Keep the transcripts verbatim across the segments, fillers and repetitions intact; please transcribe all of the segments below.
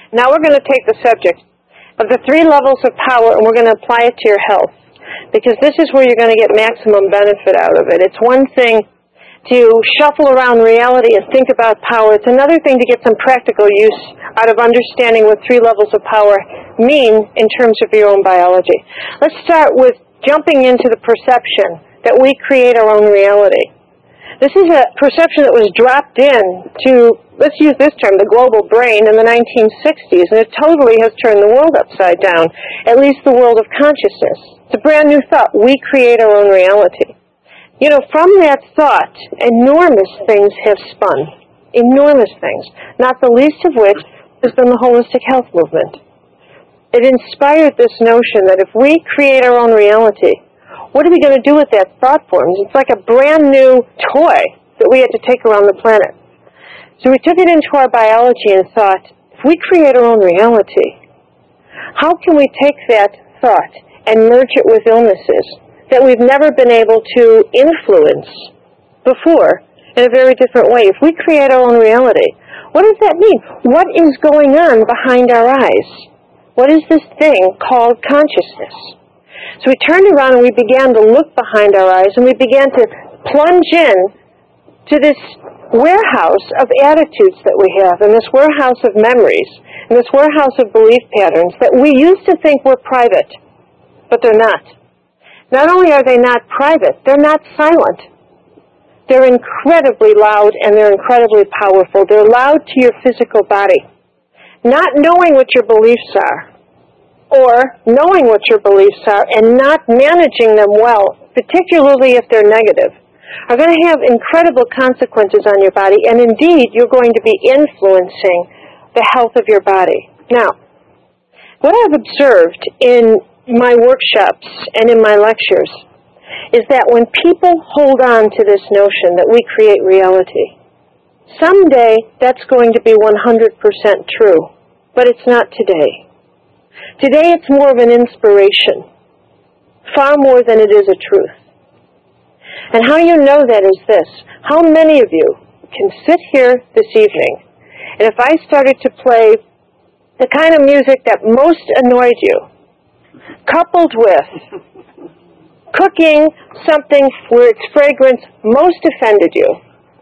Now we're going to take the subject of the three levels of power and we're going to apply it to your health, because this is where you're going to get maximum benefit out of it. It's one thing to shuffle around reality and think about power. It's another thing to get some practical use out of understanding what three levels of power mean in terms of your own biology. Let's start with jumping into the perception that we create our own reality. This is a perception that was dropped in to, let's use this term, the global brain in the nineteen sixties, and it totally has turned the world upside down, at least the world of consciousness. It's a brand new thought. We create our own reality. You know, from that thought, enormous things have spun. Enormous things. Not the least of which has been the holistic health movement. It inspired this notion that if we create our own reality, what are we going to do with that thought form? It's like a brand new toy that we had to take around the planet. So we took it into our biology and thought, if we create our own reality, how can we take that thought and merge it with illnesses that we've never been able to influence before in a very different way? If we create our own reality, what does that mean? What is going on behind our eyes? What is this thing called consciousness? So we turned around and we began to look behind our eyes and we began to plunge in to this warehouse of attitudes that we have and this warehouse of memories and this warehouse of belief patterns that we used to think were private, but they're not. Not only are they not private, they're not silent. They're incredibly loud and they're incredibly powerful. They're loud to your physical body. Not knowing what your beliefs are, or knowing what your beliefs are and not managing them well, particularly if they're negative, are going to have incredible consequences on your body, and indeed, you're going to be influencing the health of your body. Now, what I've observed in my workshops and in my lectures is that when people hold on to this notion that we create reality, someday that's going to be one hundred percent true, but it's not today. Today it's more of an inspiration, far more than it is a truth. And how you know that is this. How many of you can sit here this evening, and if I started to play the kind of music that most annoyed you, coupled with cooking something where its fragrance most offended you,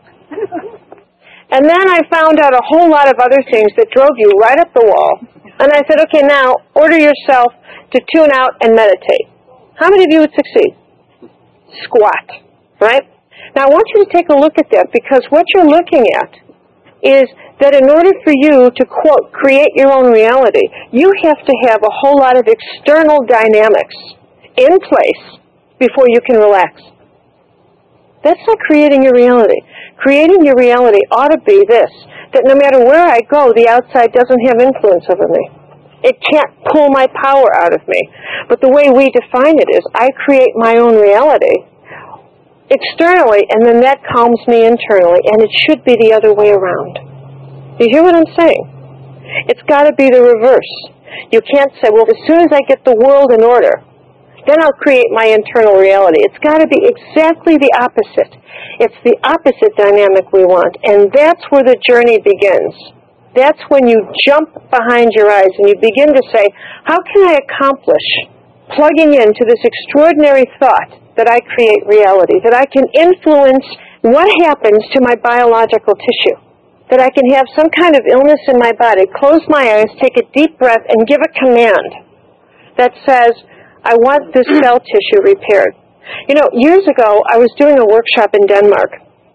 and then I found out a whole lot of other things that drove you right up the wall, and I said, okay, now order yourself to tune out and meditate. How many of you would succeed? Squat, right? Now I want you to take a look at that, because what you're looking at is that in order for you to, quote, create your own reality, you have to have a whole lot of external dynamics in place before you can relax. That's not creating your reality. Creating your reality ought to be this, that no matter where I go, the outside doesn't have influence over me. It can't pull my power out of me. But the way we define it is, I create my own reality externally, and then that calms me internally, and it should be the other way around. You hear what I'm saying? It's got to be the reverse. You can't say, well, as soon as I get the world in order, then I'll create my internal reality. It's got to be exactly the opposite. It's the opposite dynamic we want, and that's where the journey begins. That's when you jump behind your eyes and you begin to say, how can I accomplish plugging into this extraordinary thought that I create reality, that I can influence what happens to my biological tissue, that I can have some kind of illness in my body, close my eyes, take a deep breath, and give a command that says, I want this cell tissue repaired. You know, years ago, I was doing a workshop in Denmark,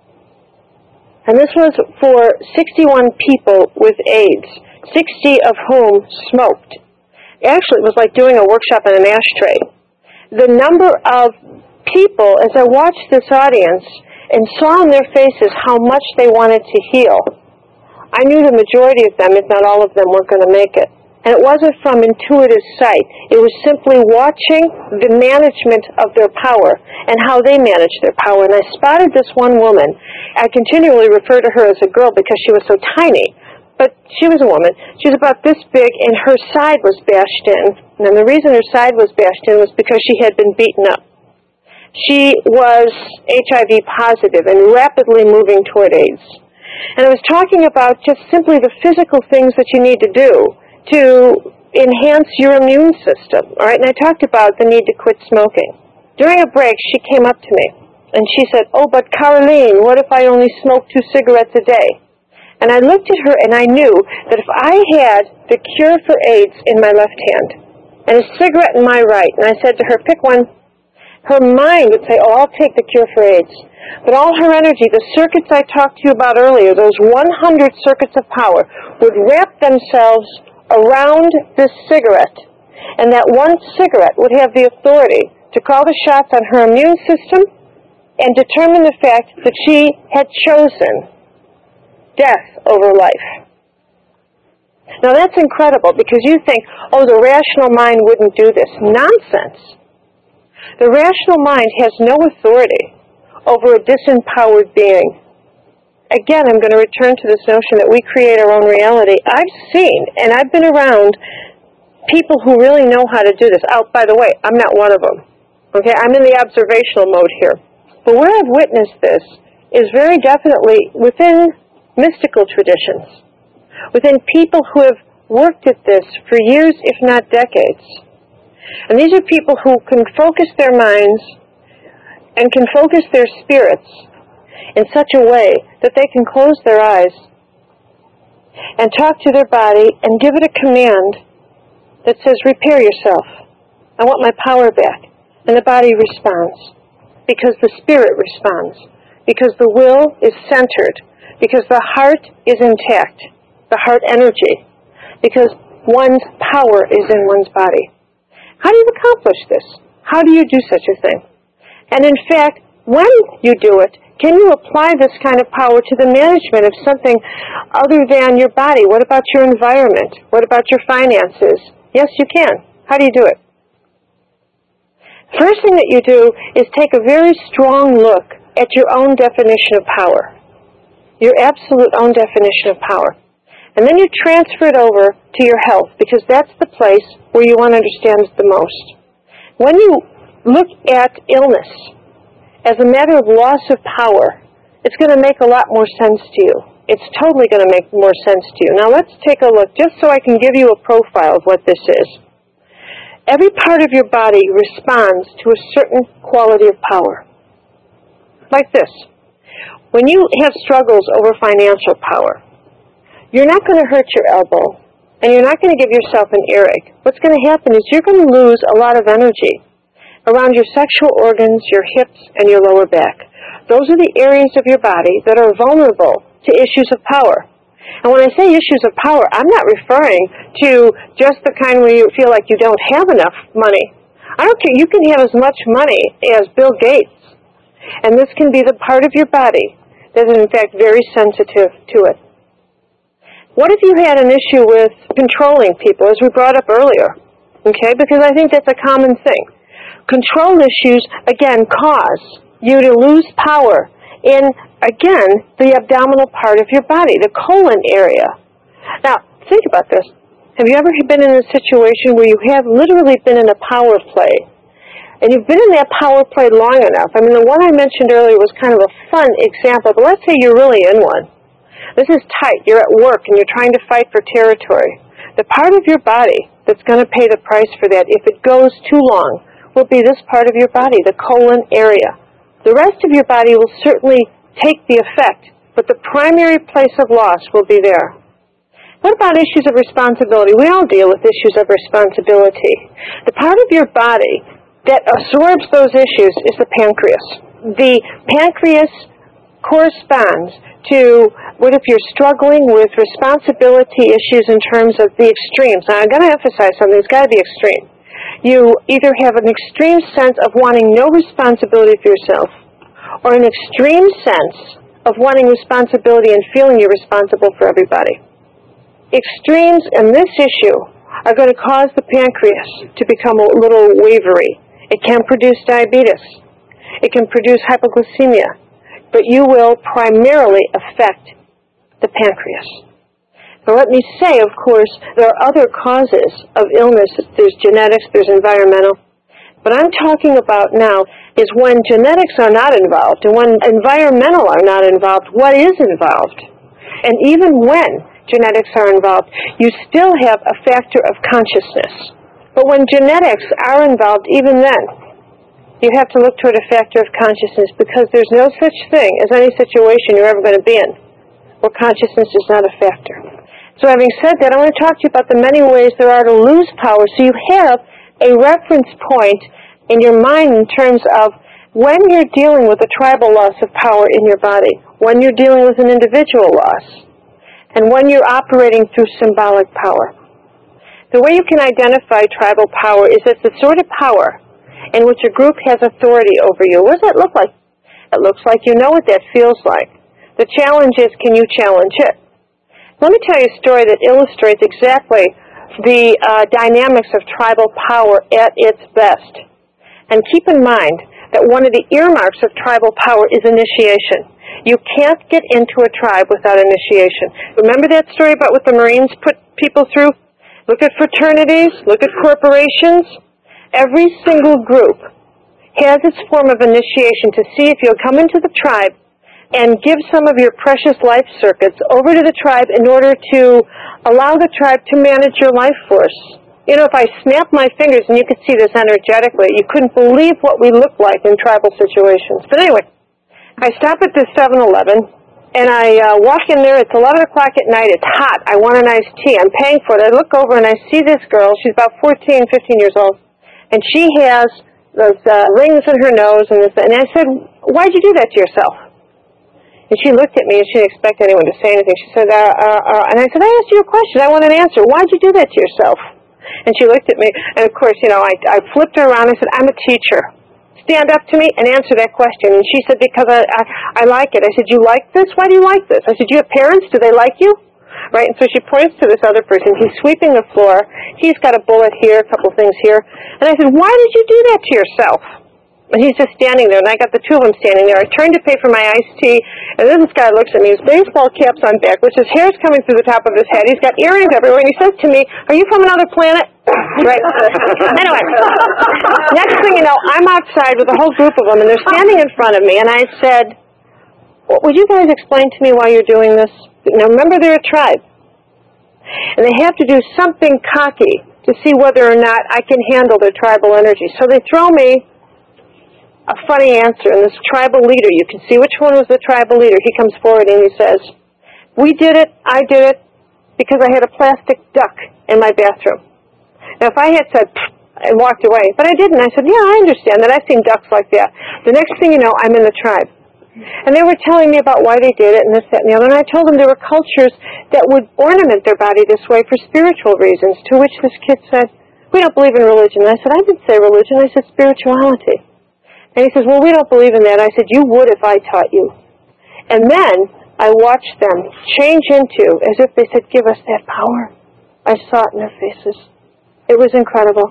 and this was for sixty-one people with AIDS, sixty of whom smoked. Actually, it was like doing a workshop in an ashtray. The number of people, as I watched this audience and saw in their faces how much they wanted to heal, I knew the majority of them, if not all of them, weren't going to make it. And it wasn't from intuitive sight. It was simply watching the management of their power and how they managed their power. And I spotted this one woman. I continually refer to her as a girl because she was so tiny. But she was a woman. She was about this big, and her side was bashed in. And the reason her side was bashed in was because she had been beaten up. She was H I V positive and rapidly moving toward AIDS. And I was talking about just simply the physical things that you need to do to enhance your immune system. All right, and I talked about the need to quit smoking. During a break, she came up to me, and she said, "Oh, but Caroline, what if I only smoke two cigarettes a day?" And I looked at her, and I knew that if I had the cure for AIDS in my left hand and a cigarette in my right, and I said to her, "Pick one," her mind would say, "Oh, I'll take the cure for AIDS." But all her energy, the circuits I talked to you about earlier, those one hundred circuits of power, would wrap themselves around this cigarette, and that one cigarette would have the authority to call the shots on her immune system and determine the fact that she had chosen death over life. Now that's incredible, because you think, oh, the rational mind wouldn't do this. Nonsense. The rational mind has no authority over a disempowered being. Again, I'm going to return to this notion that we create our own reality. I've seen, and I've been around people who really know how to do this. Oh, by the way, I'm not one of them. Okay, I'm in the observational mode here. But where I've witnessed this is very definitely within mystical traditions, within people who have worked at this for years, if not decades. And these are people who can focus their minds and can focus their spirits in such a way that they can close their eyes and talk to their body and give it a command that says, "Repair yourself. I want my power back." And the body responds, because the spirit responds, because the will is centered, because the heart is intact, the heart energy, because one's power is in one's body. How do you accomplish this? How do you do such a thing? And in fact, when you do it, can you apply this kind of power to the management of something other than your body? What about your environment? What about your finances? Yes, you can. How do you do it? First thing that you do is take a very strong look at your own definition of power, your absolute own definition of power. And then you transfer it over to your health, because that's the place where you want to understand it the most. When you look at illness as a matter of loss of power, it's going to make a lot more sense to you. It's totally going to make more sense to you. Now let's take a look, just so I can give you a profile of what this is. Every part of your body responds to a certain quality of power. Like this. When you have struggles over financial power, you're not going to hurt your elbow, and you're not going to give yourself an earache. What's going to happen is you're going to lose a lot of energy around your sexual organs, your hips, and your lower back. Those are the areas of your body that are vulnerable to issues of power. And when I say issues of power, I'm not referring to just the kind where you feel like you don't have enough money. I don't care. You can have as much money as Bill Gates, and this can be the part of your body that is, in fact, very sensitive to it. What if you had an issue with controlling people, as we brought up earlier? Okay, because I think that's a common thing. Control issues, again, cause you to lose power in, again, the abdominal part of your body, the colon area. Now, think about this. Have you ever been in a situation where you have literally been in a power play, and you've been in that power play long enough? I mean, the one I mentioned earlier was kind of a fun example, but let's say you're really in one. This is tight. You're at work, and you're trying to fight for territory. The part of your body that's going to pay the price for that, if it goes too long, will be this part of your body, the colon area. The rest of your body will certainly take the effect, but the primary place of loss will be there. What about issues of responsibility? We all deal with issues of responsibility. The part of your body that absorbs those issues is the pancreas. The pancreas corresponds to what if you're struggling with responsibility issues in terms of the extremes. Now, I'm going to emphasize something. It's got to be extreme. You either have an extreme sense of wanting no responsibility for yourself, or an extreme sense of wanting responsibility and feeling you're responsible for everybody. Extremes in this issue are going to cause the pancreas to become a little wavery. It can produce diabetes. It can produce hypoglycemia. But you will primarily affect the pancreas. Now let me say, of course, there are other causes of illness. There's genetics, there's environmental. What I'm talking about now is when genetics are not involved and when environmental are not involved, what is involved? And even when genetics are involved, you still have a factor of consciousness. But when genetics are involved, even then, you have to look toward a factor of consciousness, because there's no such thing as any situation you're ever going to be in where consciousness is not a factor. So having said that, I want to talk to you about the many ways there are to lose power, so you have a reference point in your mind in terms of when you're dealing with a tribal loss of power in your body, when you're dealing with an individual loss, and when you're operating through symbolic power. The way you can identify tribal power is it's the sort of power in which a group has authority over you. What does that look like? It looks like you know what that feels like. The challenge is, can you challenge it? Let me tell you a story that illustrates exactly the uh, dynamics of tribal power at its best. And keep in mind that one of the earmarks of tribal power is initiation. You can't get into a tribe without initiation. Remember that story about what the Marines put people through? Look at fraternities, look at corporations. Every single group has its form of initiation to see if you'll come into the tribe and give some of your precious life circuits over to the tribe in order to allow the tribe to manage your life force. You know, if I snap my fingers, and you could see this energetically, you couldn't believe what we look like in tribal situations. But anyway, I stop at this seven eleven, and I uh, walk in there. It's eleven o'clock at night. It's hot. I want an iced tea. I'm paying for it. I look over, and I see this girl. She's about fourteen, fifteen years old, and she has those uh, rings in her nose. And, this, and I said, why'd you do that to yourself? And she looked at me, and she didn't expect anyone to say anything. She said, uh, uh, uh, and I said, I asked you a question. I want an answer. Why'd you do that to yourself? And she looked at me, and of course, you know, I, I flipped her around. I said, I'm a teacher. Stand up to me and answer that question. And she said, because I, I, I like it. I said, you like this? Why do you like this? I said, do you have parents? Do they like you? Right? And so she points to this other person. He's sweeping the floor. He's got a bullet here, a couple things here. And I said, why did you do that to yourself? And he's just standing there, and I got the two of them standing there. I turned to pay for my iced tea, and then this guy looks at me. His baseball cap's on backwards. His hair's coming through the top of his head. He's got earrings everywhere, and he says to me, are you from another planet? Right. Anyway, next thing you know, I'm outside with a whole group of them, and they're standing in front of me, and I said, well, would you guys explain to me why you're doing this? Now, remember, they're a tribe, and they have to do something cocky to see whether or not I can handle their tribal energy. So they throw me a funny answer, and this tribal leader, you can see which one was the tribal leader. He comes forward and he says, we did it, I did it, because I had a plastic duck in my bathroom. Now, if I had said, and walked away, but I didn't. I said, yeah, I understand that. I've seen ducks like that. The next thing you know, I'm in the tribe. And they were telling me about why they did it, and this, that, and the other, and I told them there were cultures that would ornament their body this way for spiritual reasons, to which this kid said, we don't believe in religion. And I said, I didn't say religion, I said spirituality. And he says, well, we don't believe in that. I said, you would if I taught you. And then I watched them change into, as if they said, give us that power. I saw it in their faces. It was incredible.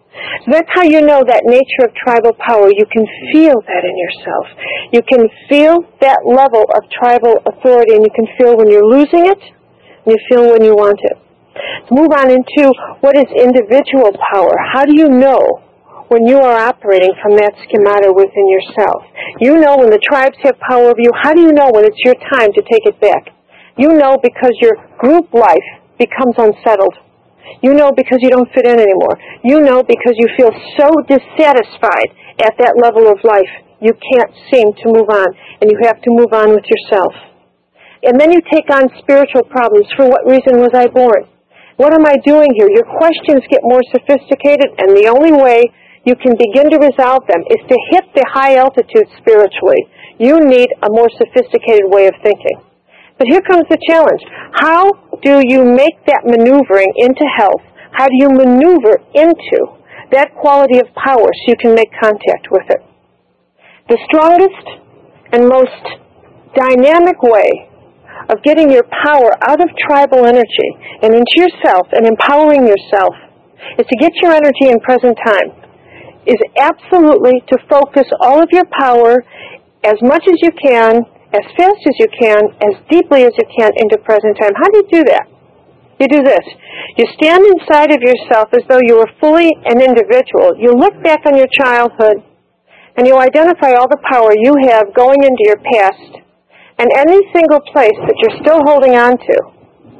So that's how you know that nature of tribal power. You can feel that in yourself. You can feel that level of tribal authority, and you can feel when you're losing it, and you feel when you want it. Let's move on into what is individual power. How do you know when you are operating from that schemata within yourself? You know when the tribes have power over you. How do you know when it's your time to take it back? You know because your group life becomes unsettled. You know because you don't fit in anymore. You know because you feel so dissatisfied at that level of life, you can't seem to move on, and you have to move on with yourself. And then you take on spiritual problems. For what reason was I born? What am I doing here? Your questions get more sophisticated, and the only way you can begin to resolve them is to hit the high altitude spiritually. You need a more sophisticated way of thinking. But here comes the challenge. How do you make that maneuvering into health? How do you maneuver into that quality of power so you can make contact with it? The strongest and most dynamic way of getting your power out of tribal energy and into yourself and empowering yourself is to get your energy in present time. Is absolutely to focus all of your power as much as you can, as fast as you can, as deeply as you can into present time. How do you do that? You do this. You stand inside of yourself as though you were fully an individual. You look back on your childhood, and you identify all the power you have going into your past, and any single place that you're still holding on to.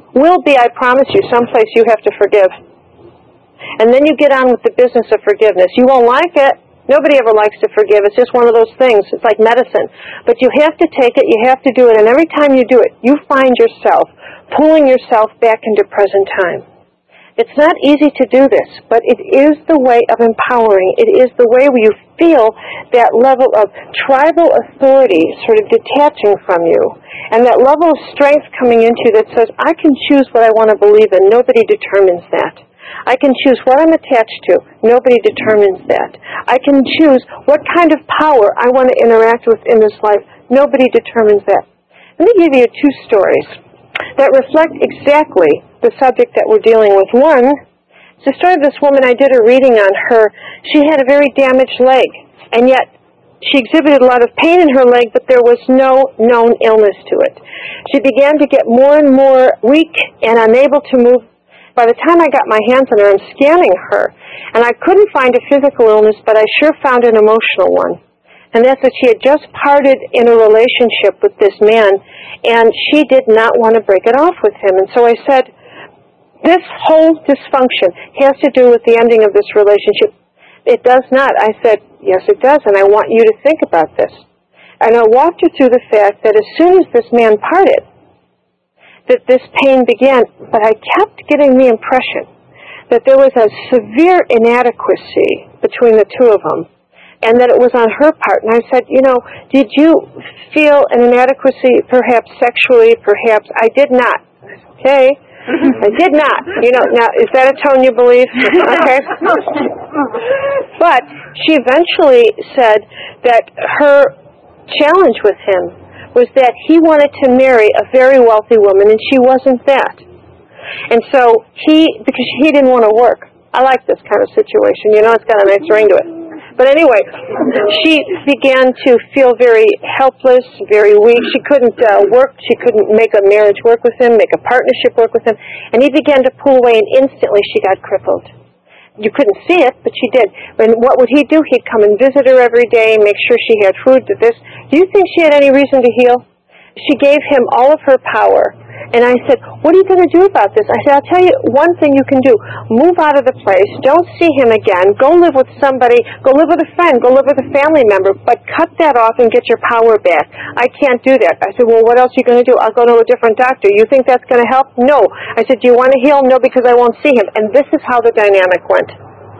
will be, I promise you, someplace you have to forgive. And then you get on with the business of forgiveness. You won't like it. Nobody ever likes to forgive. It's just one of those things. It's like medicine. But you have to take it. You have to do it. And every time you do it, you find yourself pulling yourself back into present time. It's not easy to do this, but it is the way of empowering. It is the way where you feel that level of tribal authority sort of detaching from you, and that level of strength coming into you that says, I can choose what I want to believe in. Nobody determines that. I can choose what I'm attached to. Nobody determines that. I can choose what kind of power I want to interact with in this life. Nobody determines that. Let me give you two stories that reflect exactly the subject that we're dealing with. One, it's the story of this woman. I did a reading on her. She had a very damaged leg, and yet she exhibited a lot of pain in her leg, but there was no known illness to it. She began to get more and more weak and unable to move. By the time I got my hands on her, I'm scanning her, and I couldn't find a physical illness, but I sure found an emotional one. And that's that she had just parted in a relationship with this man, and she did not want to break it off with him. And so I said, this whole dysfunction has to do with the ending of this relationship. It does not. I said, yes, it does, and I want you to think about this. And I walked her through the fact that as soon as this man parted, that this pain began, but I kept getting the impression that there was a severe inadequacy between the two of them, and that it was on her part. And I said, you know, did you feel an inadequacy, perhaps sexually, perhaps? I did not. Okay. I did not. You know, now, is that a tone you believe? Okay. But she eventually said that her challenge with him was that he wanted to marry a very wealthy woman, and she wasn't that. And so he, because he didn't want to work. I like this kind of situation. You know, it's got a nice ring to it. But anyway, she began to feel very helpless, very weak. She couldn't uh, work. She couldn't make a marriage work with him, make a partnership work with him. And he began to pull away, and instantly she got crippled. You couldn't see it, but she did. And what would he do? He'd come and visit her every day, make sure she had food to this. Do you think she had any reason to heal? She gave him all of her power. And I said, what are you going to do about this? I said, I'll tell you one thing you can do. Move out of the place. Don't see him again. Go live with somebody. Go live with a friend. Go live with a family member. But cut that off and get your power back. I can't do that. I said, well, what else are you going to do? I'll go to a different doctor. You think that's going to help? No. I said, do you want to heal? No, because I won't see him. And this is how the dynamic went.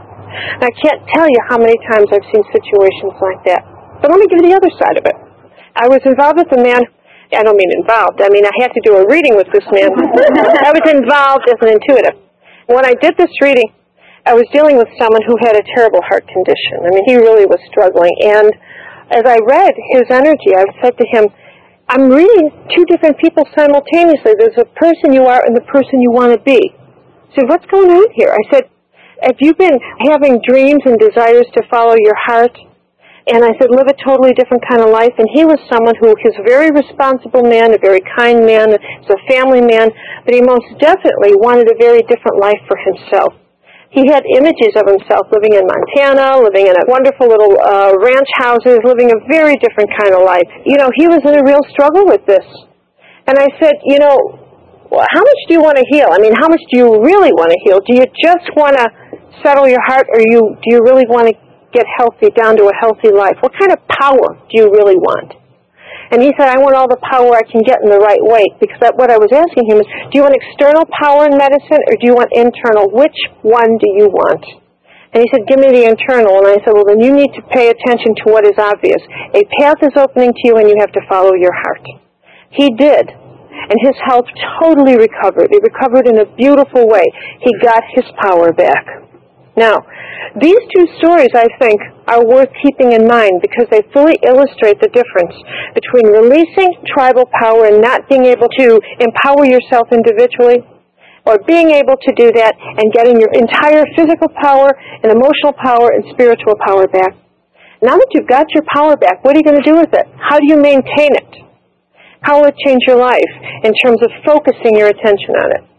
And I can't tell you how many times I've seen situations like that. But let me give you the other side of it. I was involved with a man. I don't mean involved. I mean, I had to do a reading with this man. I was involved as an intuitive. When I did this reading, I was dealing with someone who had a terrible heart condition. I mean, he really was struggling. And as I read his energy, I said to him, I'm reading two different people simultaneously. There's a person you are and the person you want to be. He said, what's going on here? I said, have you been having dreams and desires to follow your heart? And I said, live a totally different kind of life. And he was someone who is a very responsible man, a very kind man, he's a family man, but he most definitely wanted a very different life for himself. He had images of himself living in Montana, living in a wonderful little uh, ranch houses, living a very different kind of life. You know, he was in a real struggle with this. And I said, you know, well, how much do you want to heal? I mean, how much do you really want to heal? Do you just want to settle your heart, or you do you really want to get healthy, down to a healthy life? What kind of power do you really want? And he said, I want all the power I can get in the right way. Because that, what I was asking him is, do you want external power in medicine, or do you want internal? Which one do you want? And he said, give me the internal. And I said, well, then you need to pay attention to what is obvious. A path is opening to you, and you have to follow your heart. He did. And his health totally recovered. It recovered in a beautiful way. He got his power back. Now, these two stories, I think, are worth keeping in mind because they fully illustrate the difference between releasing tribal power and not being able to empower yourself individually, or being able to do that and getting your entire physical power and emotional power and spiritual power back. Now that you've got your power back, what are you going to do with it? How do you maintain it? How will it change your life in terms of focusing your attention on it?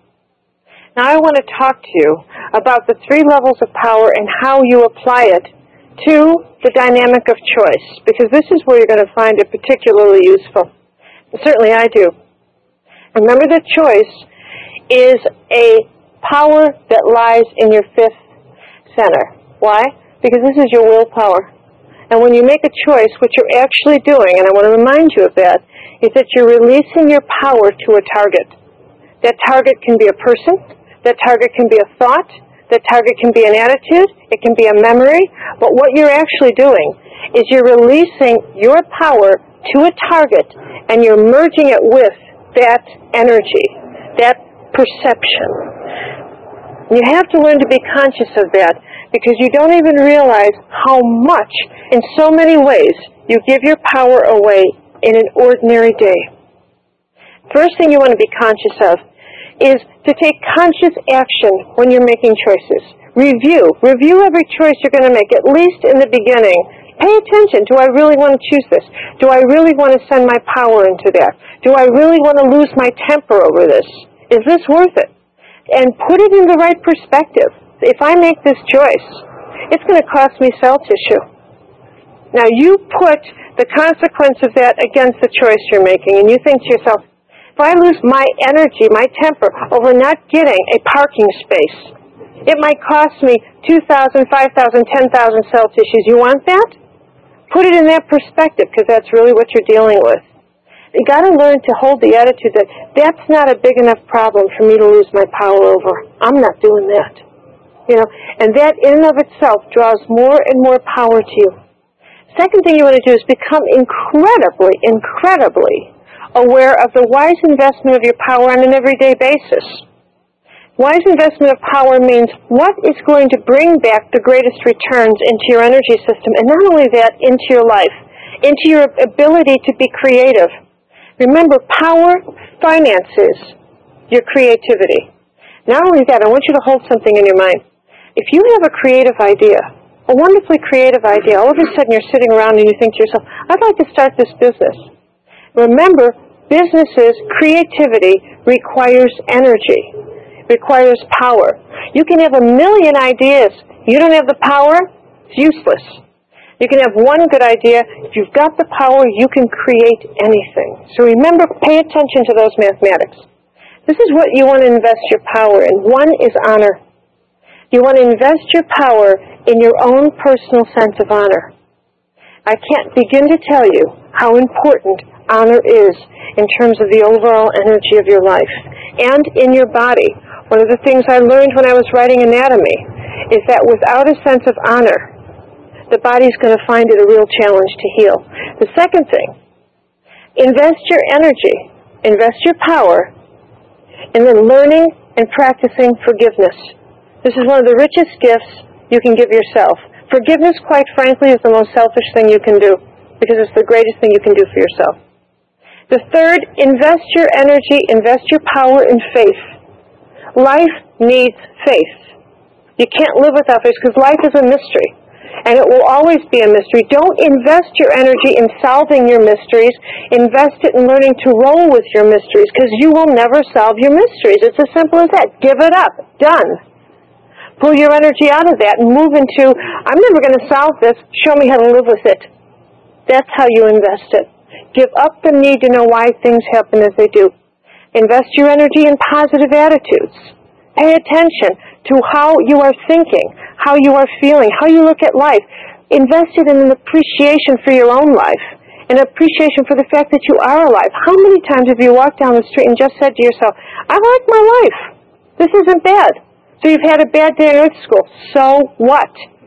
Now I want to talk to you about the three levels of power and how you apply it to the dynamic of choice, because this is where you're going to find it particularly useful. And certainly I do. Remember that choice is a power that lies in your fifth center. Why? Because this is your willpower. And when you make a choice, what you're actually doing, and I want to remind you of that, is that you're releasing your power to a target. That target can be a person. That target can be a thought. That target can be an attitude. It can be a memory. But what you're actually doing is you're releasing your power to a target, and you're merging it with that energy, that perception. You have to learn to be conscious of that, because you don't even realize how much, in so many ways, you give your power away in an ordinary day. First thing you want to be conscious of is to take conscious action when you're making choices. Review. Review every choice you're going to make, at least in the beginning. Pay attention. Do I really want to choose this? Do I really want to send my power into that? Do I really want to lose my temper over this? Is this worth it? And put it in the right perspective. If I make this choice, it's going to cost me cell tissue. Now you put the consequence of that against the choice you're making, and you think to yourself, if I lose my energy, my temper, over not getting a parking space, it might cost me two thousand, five thousand, ten thousand cell tissues. You want that? Put it in that perspective, because that's really what you're dealing with. You got to learn to hold the attitude that that's not a big enough problem for me to lose my power over. I'm not doing that. You know, and that in and of itself draws more and more power to you. Second thing you want to do is become incredibly, incredibly aware of the wise investment of your power on an everyday basis. Wise investment of power means what is going to bring back the greatest returns into your energy system, and not only that, into your life, into your ability to be creative. Remember, power finances your creativity. Not only that, I want you to hold something in your mind. If you have a creative idea, a wonderfully creative idea, all of a sudden you're sitting around and you think to yourself, I'd like to start this business. Remember, businesses, creativity requires energy, requires power. You can have a million ideas. You don't have the power, it's useless. You can have one good idea. If you've got the power, you can create anything. So remember, pay attention to those mathematics. This is what you want to invest your power in. One is honor. You want to invest your power in your own personal sense of honor. I can't begin to tell you how important honor is in terms of the overall energy of your life and in your body. One of the things I learned when I was writing anatomy is that without a sense of honor, the body's going to find it a real challenge to heal. The second thing, invest your energy, invest your power in the learning and practicing forgiveness. This is one of the richest gifts you can give yourself. Forgiveness, quite frankly, is the most selfish thing you can do, because it's the greatest thing you can do for yourself. The third, invest your energy, invest your power in faith. Life needs faith. You can't live without faith, because life is a mystery, and it will always be a mystery. Don't invest your energy in solving your mysteries. Invest it in learning to roll with your mysteries, because you will never solve your mysteries. It's as simple as that. Give it up. Done. Pull your energy out of that and move into, I'm never going to solve this. Show me how to live with it. That's how you invest it. Give up the need to know why things happen as they do. Invest your energy in positive attitudes. Pay attention to how you are thinking, how you are feeling, how you look at life. Invest it in an appreciation for your own life, an appreciation for the fact that you are alive. How many times have you walked down the street and just said to yourself, I like my life. This isn't bad. So you've had a bad day in earth school. So what?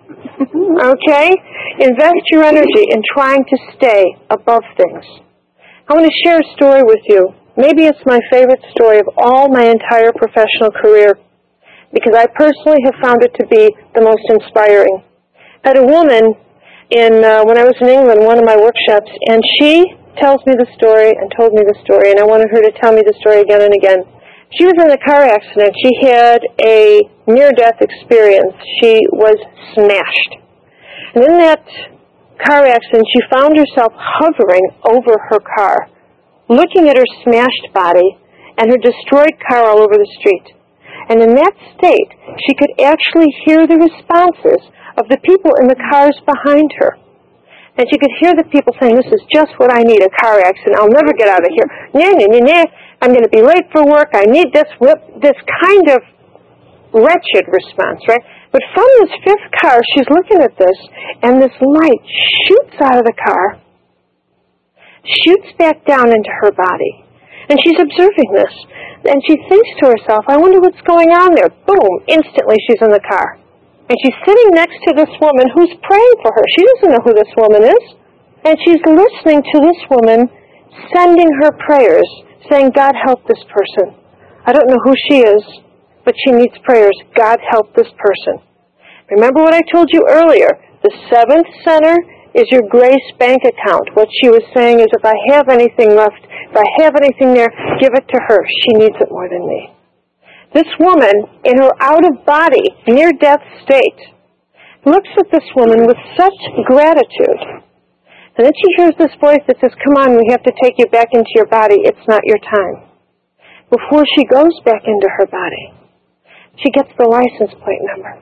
Okay? Invest your energy in trying to stay above things. I want to share a story with you. Maybe it's my favorite story of all my entire professional career, because I personally have found it to be the most inspiring. I had a woman in uh, when I was in England, one of my workshops, and she tells me the story and told me the story, and I wanted her to tell me the story again and again. She was in a car accident. She had a near-death experience. She was smashed. And in that car accident, she found herself hovering over her car, looking at her smashed body and her destroyed car all over the street. And in that state, she could actually hear the responses of the people in the cars behind her. And she could hear the people saying, this is just what I need, a car accident. I'll never get out of here. Nah, nah, nah, nah. I'm going to be late for work. I need this whip, this kind of wretched response, right? But from this fifth car, she's looking at this, and this light shoots out of the car, shoots back down into her body. And she's observing this. And she thinks to herself, I wonder what's going on there. Boom, instantly she's in the car. And she's sitting next to this woman who's praying for her. She doesn't know who this woman is. And she's listening to this woman sending her prayers, saying, God help this person. I don't know who she is, but she needs prayers. God help this person. Remember what I told you earlier. The seventh center is your grace bank account. What she was saying is, if I have anything left, if I have anything there, give it to her. She needs it more than me. This woman, in her out-of-body, near-death state, looks at this woman with such gratitude. And then she hears this voice that says, come on, we have to take you back into your body. It's not your time. Before she goes back into her body, she gets the license plate number.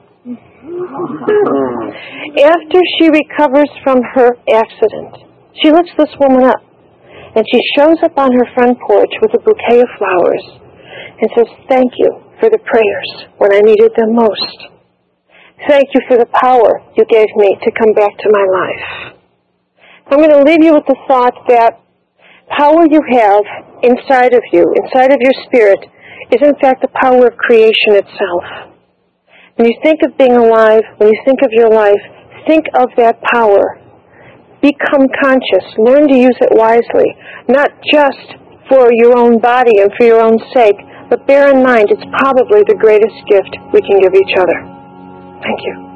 After she recovers from her accident, she lifts this woman up, and she shows up on her front porch with a bouquet of flowers and says, thank you for the prayers when I needed them most. Thank you for the power you gave me to come back to my life. I'm going to leave you with the thought that power you have inside of you, inside of your spirit, is in fact the power of creation itself. When you think of being alive, when you think of your life, think of that power. Become conscious. Learn to use it wisely, not just for your own body and for your own sake, but bear in mind it's probably the greatest gift we can give each other. Thank you.